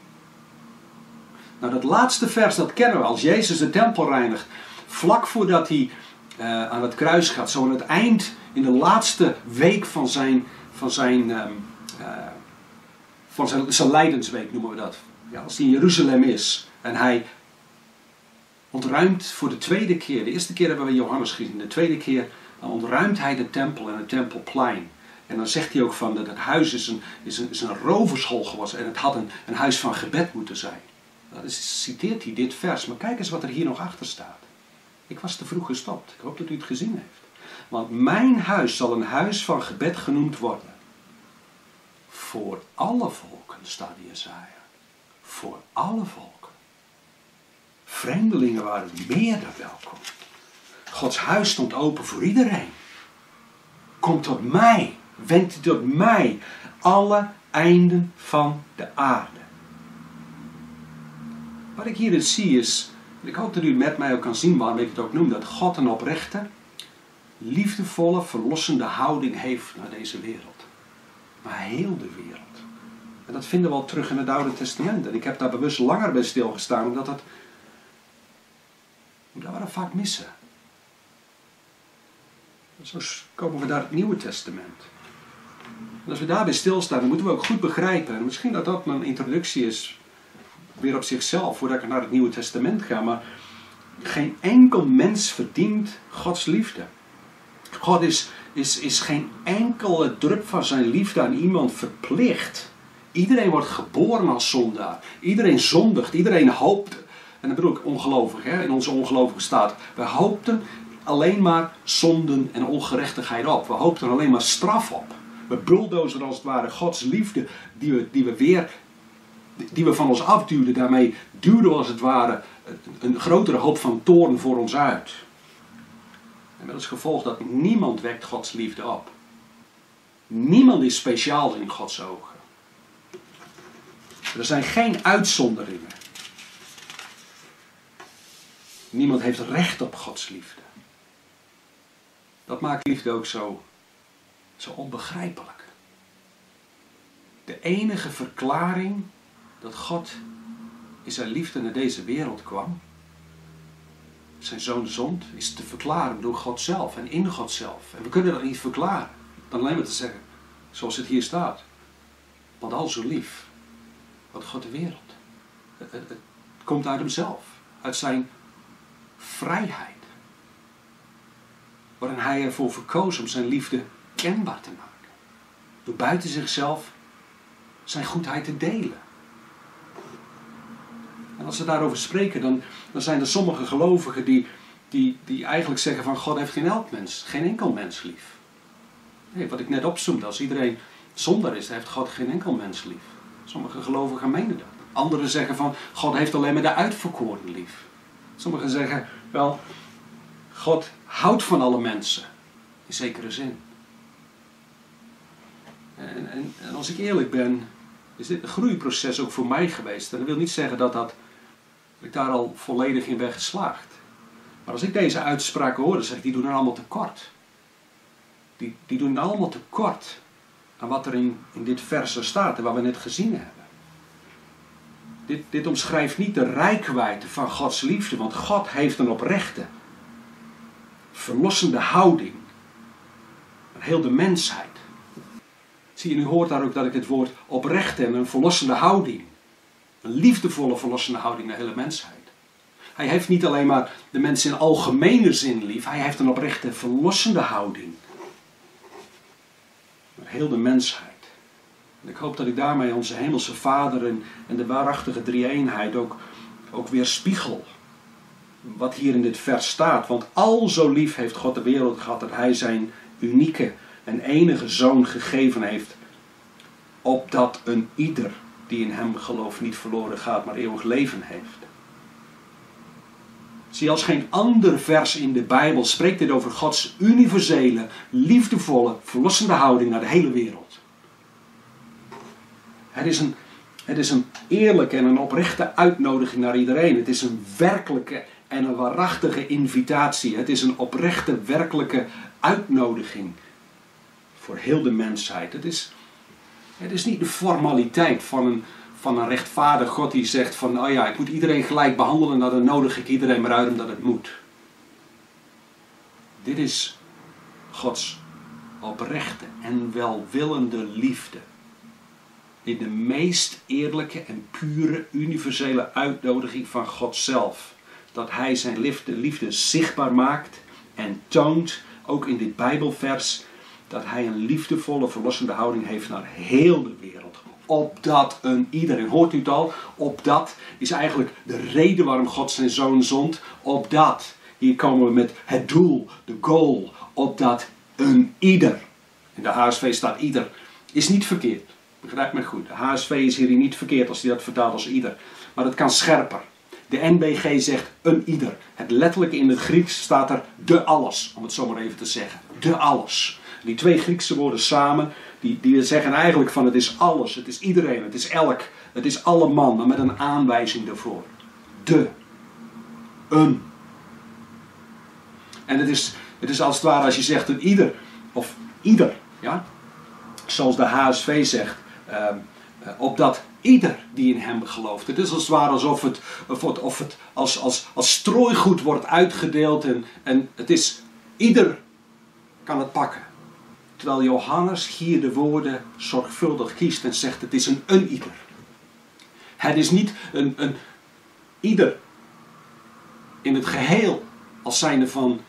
Nou, dat laatste vers, dat kennen we. Als Jezus de tempel reinigt, vlak voordat hij uh, aan het kruis gaat, zo aan het eind, in de laatste week van zijn, van zijn, um, uh, van zijn, zijn lijdensweek noemen we dat. Ja, als hij in Jeruzalem is en hij ontruimt voor de tweede keer, de eerste keer hebben we Johannes gezien, de tweede keer dan ontruimt hij de tempel en het tempelplein. En dan zegt hij ook van dat het huis is een, is een, is een rovershol geworden en het had een, een huis van gebed moeten zijn. Dan citeert hij dit vers, maar kijk eens wat er hier nog achter staat. Ik was te vroeg gestopt, ik hoop dat u het gezien heeft. Want mijn huis zal een huis van gebed genoemd worden. Voor alle volken, staat in Jesaja. Voor alle volken. Vreemdelingen waren meer dan welkom. Gods huis stond open voor iedereen. Kom tot mij, wend u tot mij, alle einden van de aarde. Wat ik hierin zie is, ik hoop dat u het met mij ook kan zien waarom ik het ook noem, dat God een oprechte, liefdevolle, verlossende houding heeft naar deze wereld. Maar heel de wereld. En dat vinden we al terug in het Oude Testament. En ik heb daar bewust langer bij stilgestaan, omdat dat, omdat we dat vaak missen. En zo komen we naar het Nieuwe Testament. En als we daarbij stilstaan, dan moeten we ook goed begrijpen. En misschien dat dat mijn introductie is, weer op zichzelf, voordat ik naar het Nieuwe Testament ga. Maar geen enkel mens verdient Gods liefde. God is, is, is geen enkele drup van zijn liefde aan iemand verplicht. Iedereen wordt geboren als zondaar. Iedereen zondigt. Iedereen hoopt. En dat bedoel ik ongelovig, hè, in onze ongelovige staat. We hoopten alleen maar zonden en ongerechtigheid op. We hoopten alleen maar straf op. We bulldozeren als het ware Gods liefde die we, die we weer, die we van ons afduwden. Daarmee duwden we als het ware een grotere hoop van toorn voor ons uit. En met als gevolg dat niemand wekt Gods liefde op. Niemand is speciaal in Gods ogen. Er zijn geen uitzonderingen. Niemand heeft recht op Gods liefde. Dat maakt liefde ook zo, zo onbegrijpelijk. De enige verklaring dat God in zijn liefde naar deze wereld kwam, zijn zoon zond, is te verklaren door God zelf en in God zelf. En we kunnen dat niet verklaren, dan alleen maar te zeggen, zoals het hier staat. Want al zo lief, wat God de wereld. Het, het, het komt uit hemzelf, uit zijn vrijheid. Waarin hij ervoor verkoos om zijn liefde kenbaar te maken. Door buiten zichzelf zijn goedheid te delen. En als we daarover spreken, dan, dan zijn er sommige gelovigen die, die, die eigenlijk zeggen van God heeft geen elk mens, geen enkel mens lief. Nee, wat ik net opzoomde, als iedereen zondaar is, heeft God geen enkel mens lief. Sommige gelovigen menen dat. Anderen zeggen van God heeft alleen maar de uitverkoren lief. Sommigen zeggen wel, God houdt van alle mensen, in zekere zin. En, en, en als ik eerlijk ben, is dit een groeiproces ook voor mij geweest. En dat wil niet zeggen dat, dat, dat ik daar al volledig in ben geslaagd. Maar als ik deze uitspraken hoor, dan zeg ik, die doen er allemaal tekort. Die, die doen allemaal tekort aan wat er in, in dit vers staat en wat we net gezien hebben. Dit, dit omschrijft niet de reikwijdte van Gods liefde, want God heeft een oprechte, verlossende houding aan heel de mensheid. Zie je, nu hoort daar ook dat ik het woord oprechte en een verlossende houding, een liefdevolle verlossende houding naar de hele mensheid. Hij heeft niet alleen maar de mensen in algemene zin lief, hij heeft een oprechte verlossende houding naar heel de mensheid. En ik hoop dat ik daarmee onze hemelse Vader en, en de waarachtige drie-eenheid ook, ook weer spiegel. Wat hier in dit vers staat. Want al zo lief heeft God de wereld gehad dat hij zijn unieke en enige zoon gegeven heeft. Opdat een ieder die in hem gelooft niet verloren gaat, maar eeuwig leven heeft. Zie, als geen ander vers in de Bijbel spreekt dit over Gods universele, liefdevolle, verlossende houding naar de hele wereld. Het is een, het is een eerlijke en een oprechte uitnodiging naar iedereen. Het is een werkelijke en een waarachtige invitatie. Het is een oprechte, werkelijke uitnodiging voor heel de mensheid. Het is, het is niet de formaliteit van een, van een rechtvaardig God die zegt van, oh ja, ik moet iedereen gelijk behandelen, nou dan nodig ik iedereen maar uit omdat het moet. Dit is Gods oprechte en welwillende liefde. In de meest eerlijke en pure universele uitnodiging van God zelf. Dat hij zijn liefde, liefde zichtbaar maakt en toont, ook in dit Bijbelvers, dat hij een liefdevolle, verlossende houding heeft naar heel de wereld. Opdat een iedereen, hoort u het al? Opdat is eigenlijk de reden waarom God zijn zoon zond. Opdat, hier komen we met het doel, de goal. Opdat een ieder, in de H S V staat ieder, is niet verkeerd. Begrijp me goed, de H S V is hier niet verkeerd als hij dat vertaalt als ieder. Maar het kan scherper. De N B G zegt een ieder. Het letterlijke in het Grieks staat er de alles, om het zo maar even te zeggen. De alles. Die twee Griekse woorden samen, die, die zeggen eigenlijk van het is alles, het is iedereen, het is elk, het is alle man, maar met een aanwijzing daarvoor. De. Een. En het is, het is als het ware als je zegt een ieder, of ieder, ja. Zoals de H S V zegt, uh, uh, opdat ieder die in hem gelooft. Het is als het ware alsof het, of het, of het als, als, als strooigoed wordt uitgedeeld en, en het is, ieder kan het pakken. Terwijl Johannes hier de woorden zorgvuldig kiest en zegt het is een een ieder. Het is niet een, een ieder in het geheel als zijnde van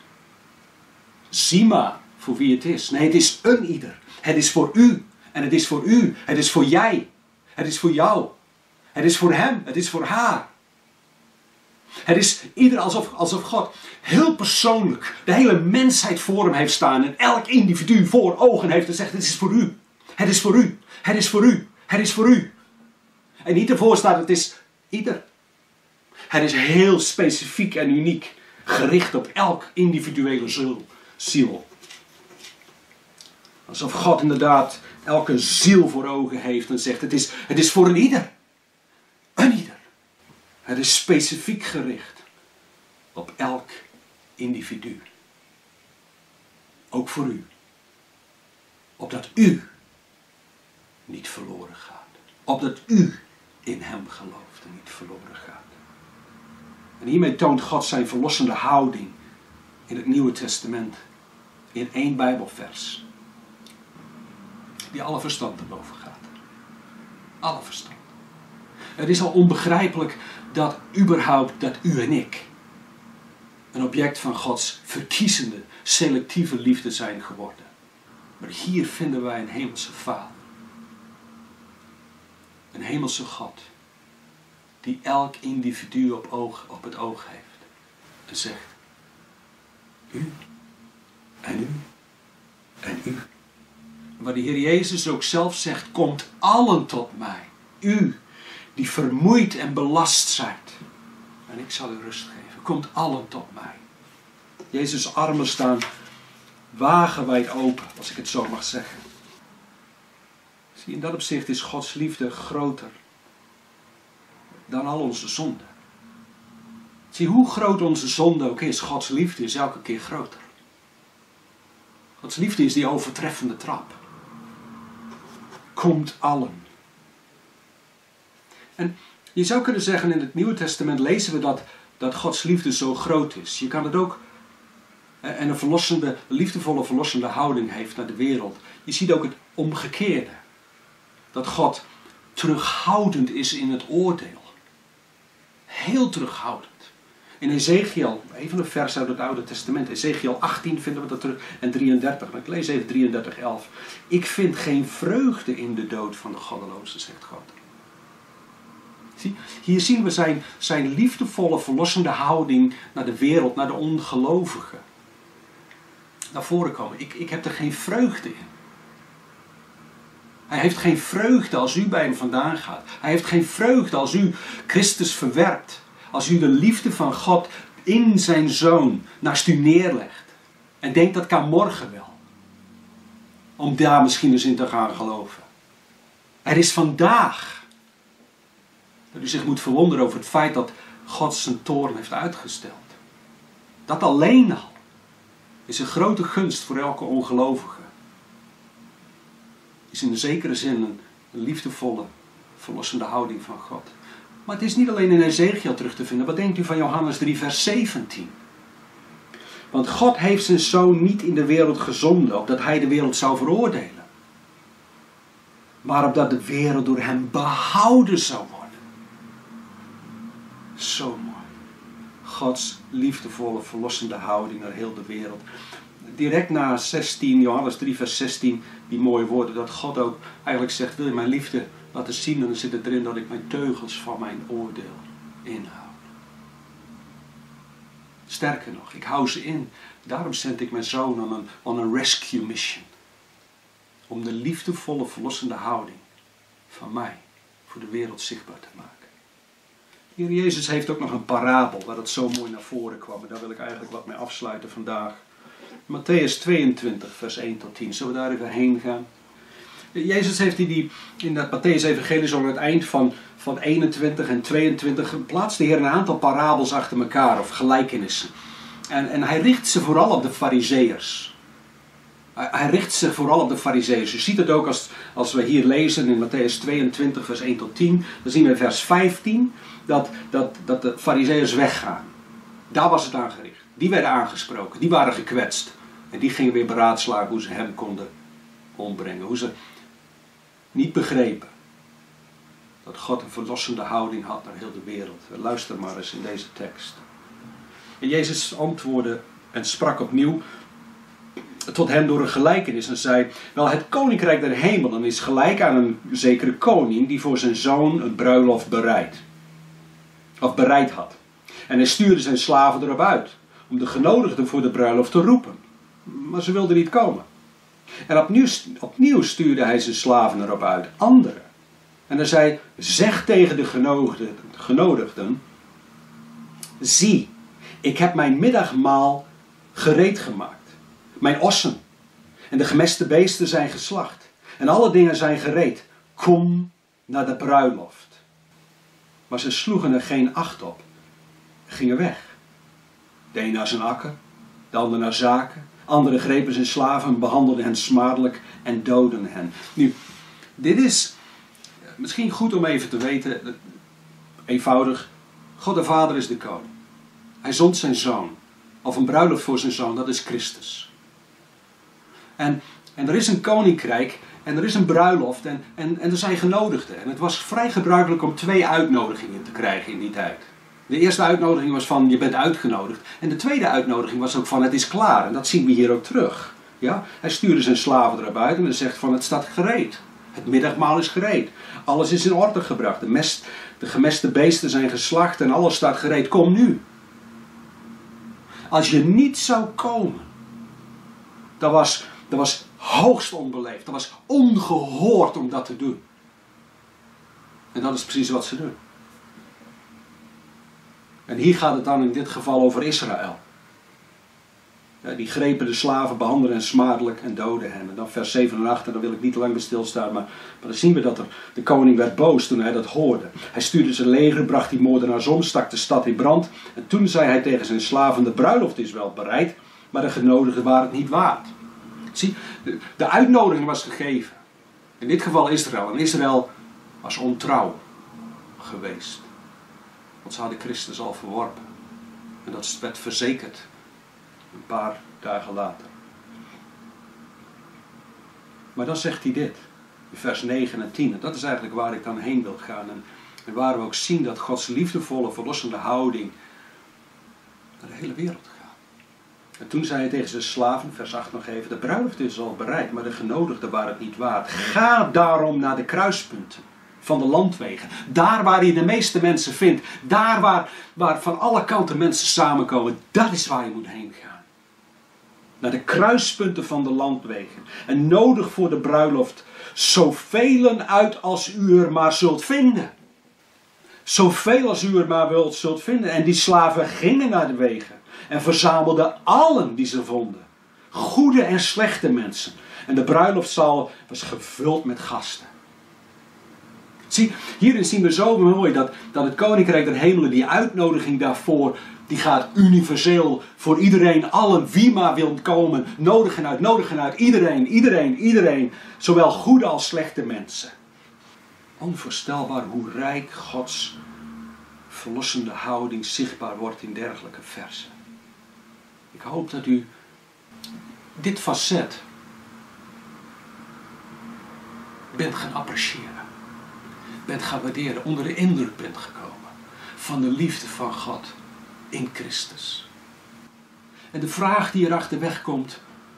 zie maar voor wie het is. Nee, het is een ieder. Het is voor u en het is voor u. Het is voor jij. Het is voor jou. Het is voor hem. Het is voor haar. Het is ieder alsof, alsof God heel persoonlijk de hele mensheid voor hem heeft staan en elk individu voor ogen heeft en zegt het is voor u. Het is voor u. Het is voor u. Het is voor u. En niet ervoor staat het is ieder. Het is heel specifiek en uniek gericht op elk individuele ziel. Alsof God inderdaad elke ziel voor ogen heeft en zegt het is, het is voor een ieder. Een ieder. Het is specifiek gericht op elk individu. Ook voor u. Opdat u niet verloren gaat. Opdat u in hem gelooft en niet verloren gaat. En hiermee toont God zijn verlossende houding in het Nieuwe Testament. In één Bijbelvers. Die alle verstand te boven gaat. Alle verstand. Het is al onbegrijpelijk dat überhaupt dat u en ik een object van Gods verkiezende, selectieve liefde zijn geworden. Maar hier vinden wij een hemelse Vader. Een hemelse God. Die elk individu op, oog, op het oog heeft. En zegt. U. En u. En u. Waar de Heer Jezus ook zelf zegt. Komt allen tot mij. U. Die vermoeid en belast zijt. En ik zal u rust geven. Komt allen tot mij. Jezus' armen staan wagenwijd open. Als ik het zo mag zeggen. Zie, in dat opzicht is Gods liefde groter. Dan al onze zonden. Zie, hoe groot onze zonde ook is. Gods liefde is elke keer groter. Gods liefde is die overtreffende trap. Komt allen. En je zou kunnen zeggen in het Nieuwe Testament lezen we dat, dat Gods liefde zo groot is. Je kan het ook en een verlossende, liefdevolle verlossende houding heeft naar de wereld. Je ziet ook het omgekeerde. Dat God terughoudend is in het oordeel. Heel terughoudend. In Ezekiel, even een vers uit het Oude Testament. Ezekiel achttien vinden we dat terug. En drieëndertig. Ik lees even drieëndertig elf. Ik vind geen vreugde in de dood van de goddeloze, zegt God. Zie, hier zien we zijn, zijn liefdevolle, verlossende houding naar de wereld, naar de ongelovigen. Naar voren komen. Ik, ik heb er geen vreugde in. Hij heeft geen vreugde als u bij hem vandaan gaat. Hij heeft geen vreugde als u Christus verwerpt. Als u de liefde van God in zijn zoon naast u neerlegt. En denkt dat kan morgen wel. Om daar misschien eens in te gaan geloven. Er is vandaag. Dat u zich moet verwonderen over het feit dat God zijn toorn heeft uitgesteld. Dat alleen al is een grote gunst voor elke ongelovige. Is in een zekere zin een, een liefdevolle, verlossende houding van God. Maar het is niet alleen in Ezekiel terug te vinden. Wat denkt u van Johannes drie vers zeventien? Want God heeft zijn zoon niet in de wereld gezonden, opdat hij de wereld zou veroordelen. Maar opdat de wereld door hem behouden zou worden. Zo mooi. Gods liefdevolle, verlossende houding naar heel de wereld. Direct na zestien, Johannes drie vers zestien, die mooie woorden, dat God ook eigenlijk zegt, wil je mijn liefde laten zien, en dan zit het erin dat ik mijn teugels van mijn oordeel inhoud. Sterker nog, ik hou ze in. Daarom zend ik mijn zoon aan een, on een rescue mission. Om de liefdevolle, verlossende houding van mij voor de wereld zichtbaar te maken. Heer Jezus heeft ook nog een parabel waar het zo mooi naar voren kwam. En daar wil ik eigenlijk wat mee afsluiten vandaag. Matthäus tweeëntwintig, vers één tot tien. Zullen we daar even heen gaan? Jezus heeft die, die in dat Matthäus-evangelie zo aan het eind van, van eenentwintig en tweeëntwintig plaatst de Heer een aantal parabels achter elkaar, of gelijkenissen. En, en hij richt ze vooral op de farizeeërs. Hij, hij richt zich vooral op de farizeeërs. Je ziet het ook als, als we hier lezen in Matthäus tweeëntwintig, vers één tot tien. Dan zien we in vers vijftien dat, dat, dat de farizeeërs weggaan. Daar was het aan gericht. Die werden aangesproken, die waren gekwetst. En die gingen weer beraadslagen hoe ze hem konden ombrengen. Hoe ze niet begrepen dat God een verlossende houding had naar heel de wereld. Luister maar eens in deze tekst. En Jezus antwoordde en sprak opnieuw tot hen door een gelijkenis en zei, wel, het koninkrijk der hemelen is gelijk aan een zekere koning die voor zijn zoon een bruiloft bereidt. Of bereid had. En hij stuurde zijn slaven erop uit om de genodigden voor de bruiloft te roepen. Maar ze wilden niet komen. En opnieuw, opnieuw stuurde hij zijn slaven erop uit, anderen. En hij zei, zeg tegen de genodigden, genodigden, zie, ik heb mijn middagmaal gereed gemaakt. Mijn ossen en de gemeste beesten zijn geslacht. En alle dingen zijn gereed. Kom naar de bruiloft. Maar ze sloegen er geen acht op. Gingen weg. De een naar zijn akker, de ander naar zaken. Anderen grepen zijn slaven, behandelden hen smadelijk en doden hen. Nu, dit is misschien goed om even te weten, eenvoudig, God de Vader is de koning. Hij zond zijn zoon, of een bruiloft voor zijn zoon, dat is Christus. En, en er is een koninkrijk en er is een bruiloft en, en, en er zijn genodigden. En het was vrij gebruikelijk om twee uitnodigingen te krijgen in die tijd. De eerste uitnodiging was van je bent uitgenodigd. En de tweede uitnodiging was ook van het is klaar. En dat zien we hier ook terug. Ja? Hij stuurde zijn slaven erop uit en hij zegt van het staat gereed. Het middagmaal is gereed. Alles is in orde gebracht. De, mest, de gemeste beesten zijn geslacht en alles staat gereed. Kom nu. Als je niet zou komen, dat was, dat was hoogst onbeleefd. Dat was ongehoord om dat te doen. En dat is precies wat ze doen. En hier gaat het dan in dit geval over Israël. Ja, die grepen de slaven, behandelden hen smadelijk en doden hen. En dan vers zeven en acht, en daar wil ik niet lang bij stilstaan. Maar, maar dan zien we dat er, de koning werd boos toen hij dat hoorde. Hij stuurde zijn leger, bracht die moordenaars om, stak de stad in brand. En toen zei hij tegen zijn slaven, de bruiloft is wel bereid, maar de genodigden waren het niet waard. Zie, de, de uitnodiging was gegeven. In dit geval Israël. En Israël was ontrouw geweest. Want ze hadden Christus al verworpen. En dat werd verzekerd. Een paar dagen later. Maar dan zegt hij dit. In vers negen en tien. En dat is eigenlijk waar ik dan heen wil gaan. En, en waar we ook zien dat Gods liefdevolle, verlossende houding naar de hele wereld gaat. En toen zei hij tegen zijn slaven, vers acht nog even. De bruiloft is al bereid, maar de genodigden waren het niet waard. Ga daarom naar de kruispunten van de landwegen. Daar waar je de meeste mensen vindt. Daar waar, waar van alle kanten mensen samenkomen. Dat is waar je moet heen gaan. naar de kruispunten van de landwegen. En nodig voor de bruiloft zoveel uit als u er maar zult vinden. Zoveel als u er maar wilt zult vinden. En die slaven gingen naar de wegen en verzamelden allen die ze vonden. Goede en slechte mensen. En de bruiloftszaal was gevuld met gasten. Zie, hierin zien we zo mooi dat, dat het Koninkrijk der Hemelen, die uitnodiging daarvoor, die gaat universeel voor iedereen, allen, wie maar wil komen, nodigen uit, nodigen uit, iedereen, iedereen, iedereen, zowel goede als slechte mensen. Onvoorstelbaar hoe rijk Gods verlossende houding zichtbaar wordt in dergelijke versen. Ik hoop dat u dit facet bent gaan appreciëren, bent gaan waarderen, onder de indruk bent gekomen van de liefde van God in Christus. En de vraag die erachter wegkomt: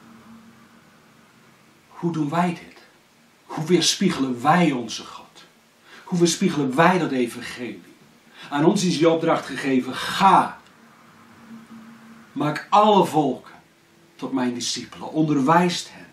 hoe doen wij dit? Hoe weerspiegelen wij onze God? Hoe weerspiegelen wij dat evangelie? Aan ons is die opdracht gegeven: ga, maak alle volken tot mijn discipelen, onderwijst hen.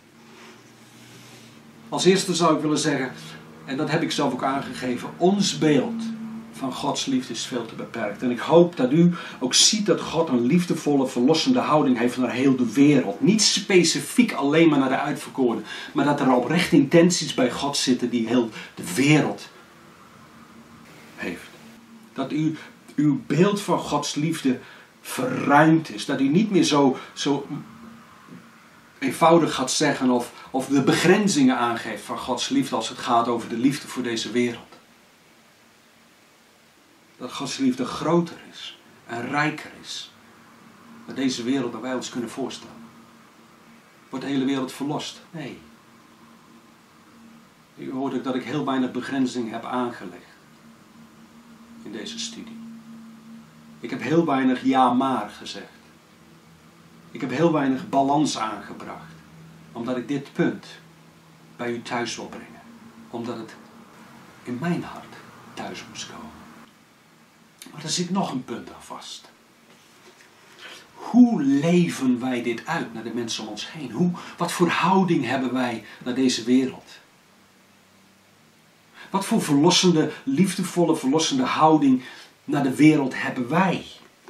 Als eerste zou ik willen zeggen, en dat heb ik zelf ook aangegeven, ons beeld van Gods liefde is veel te beperkt. En ik hoop dat u ook ziet dat God een liefdevolle, verlossende houding heeft naar heel de wereld. Niet specifiek alleen maar naar de uitverkorenen, maar dat er oprecht intenties bij God zitten die heel de wereld heeft. Dat u, uw beeld van Gods liefde verruimd is. Dat u niet meer zo, zo eenvoudig gaat zeggen of, of de begrenzingen aangeeft van Gods liefde als het gaat over de liefde voor deze wereld. Dat Gods liefde groter is en rijker is dan deze wereld dan wij ons kunnen voorstellen. Wordt de hele wereld verlost? Nee. U hoort ook dat ik heel weinig begrenzing heb aangelegd in deze studie. Ik heb heel weinig ja maar gezegd. Ik heb heel weinig balans aangebracht. Omdat ik dit punt bij u thuis wil brengen. Omdat het in mijn hart thuis moest komen. Maar er zit nog een punt aan vast. Hoe leven wij dit uit naar de mensen om ons heen? Hoe, wat voor houding hebben wij naar deze wereld? Wat voor verlossende, liefdevolle, verlossende houding naar de wereld hebben wij?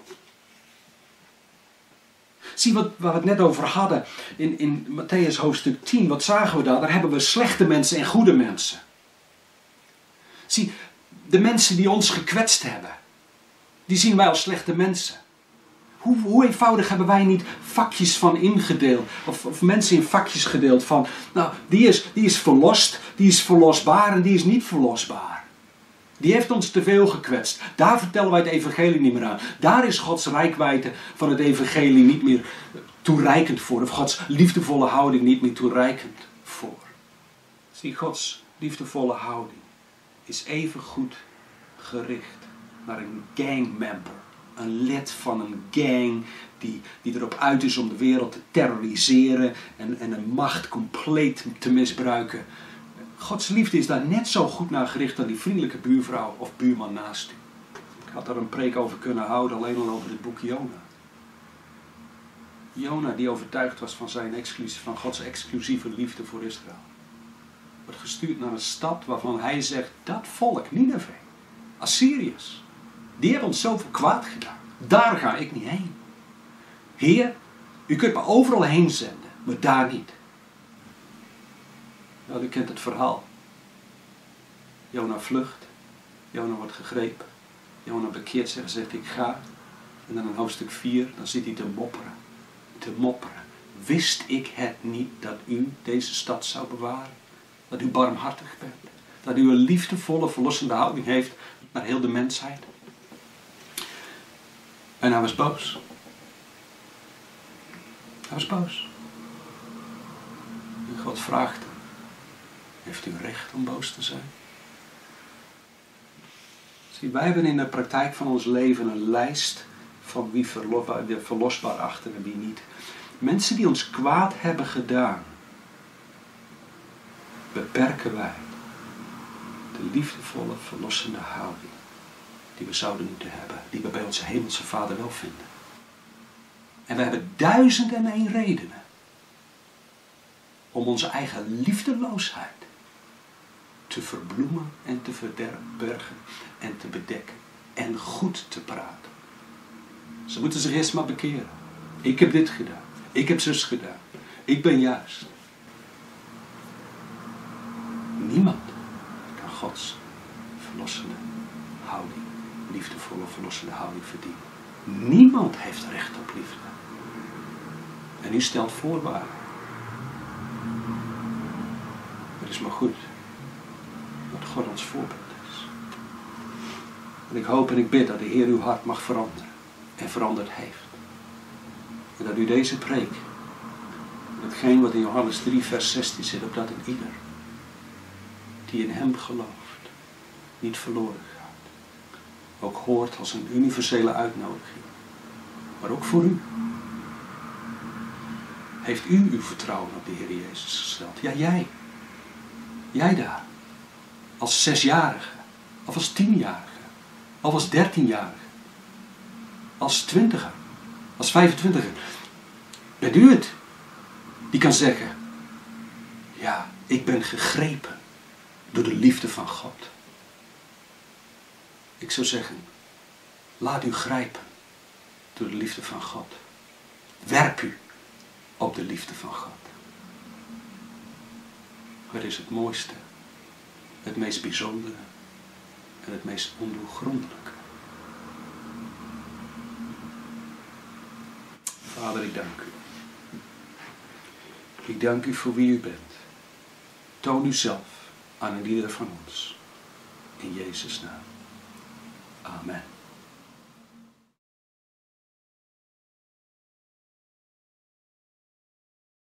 Zie wat, waar we het net over hadden in, in Mattheüs hoofdstuk tien. Wat zagen we daar? Daar hebben we slechte mensen en goede mensen. Zie, de mensen die ons gekwetst hebben, die zien wij als slechte mensen. Hoe, hoe eenvoudig hebben wij niet vakjes van ingedeeld, of, of mensen in vakjes gedeeld van, nou, die is, die is verlost, die is verlosbaar en die is niet verlosbaar. Die heeft ons te veel gekwetst. Daar vertellen wij het evangelie niet meer aan. Daar is Gods reikwijdte van het evangelie niet meer toereikend voor. Of Gods liefdevolle houding niet meer toereikend voor. Zie, Gods liefdevolle houding is even goed gericht naar een gangmember. Een lid van een gang die, die erop uit is om de wereld te terroriseren en, en een macht compleet te misbruiken. Gods liefde is daar net zo goed naar gericht dan die vriendelijke buurvrouw of buurman naast u. Ik had daar een preek over kunnen houden, alleen al over het boek Jona. Jona, die overtuigd was van, zijn exclusie, van Gods exclusieve liefde voor Israël, wordt gestuurd naar een stad waarvan hij zegt, dat volk, Nineve, Assyriërs, die hebben ons zoveel kwaad gedaan. Daar ga ik niet heen. Heer, u kunt me overal heen zenden, maar daar niet. Nou, u kent het verhaal. Jona vlucht. Jona wordt gegrepen. Jona bekeert zich en zegt, ik ga. En dan in hoofdstuk vier, dan zit hij te mopperen. Te mopperen. Wist ik het niet dat u deze stad zou bewaren? Dat u barmhartig bent? Dat u een liefdevolle, verlossende houding heeft naar heel de mensheid? En hij was boos. Hij was boos. En God vraagt hem, heeft u recht om boos te zijn? Zie, wij hebben in de praktijk van ons leven een lijst van wie we verlosbaar achten en wie niet. Mensen die ons kwaad hebben gedaan, beperken wij de liefdevolle, verlossende houding die we zouden moeten hebben, die we bij onze hemelse Vader wel vinden. En we hebben duizend en één redenen om onze eigen liefdeloosheid te verbloemen en te verbergen en te bedekken en goed te praten. Ze moeten zich eerst maar bekeren. Ik heb dit gedaan. Ik heb zus gedaan. Ik ben juist. Niemand kan Gods verlossende houding, liefdevolle verlossende houding verdienen. Niemand heeft recht op liefde. En u stelt voorwaarden. Het is maar goed dat God ons voorbeeld is. En ik hoop en ik bid dat de Heer uw hart mag veranderen. En veranderd heeft. En dat u deze preek, hetgeen wat in Johannes drie vers zestien zit, opdat een ieder die in hem gelooft, niet verloren gaat. Ook hoort als een universele uitnodiging. Maar ook voor u. Heeft u uw vertrouwen op de Heer Jezus gesteld? Ja, jij. Jij daar. Als zesjarige. Of als tienjarige. Of als dertienjarige. Als twintiger. Als vijfentwintiger. Bent u het? Die kan zeggen. Ja, ik ben gegrepen. Door de liefde van God. Ik zou zeggen. Laat u grijpen. Door de liefde van God. Werp u op de liefde van God. Wat is het mooiste, het meest bijzondere en het meest ondoorgrondelijke? Vader, ik dank u. Ik dank u voor wie u bent. Toon uzelf aan een ieder van ons. In Jezus' naam. Amen.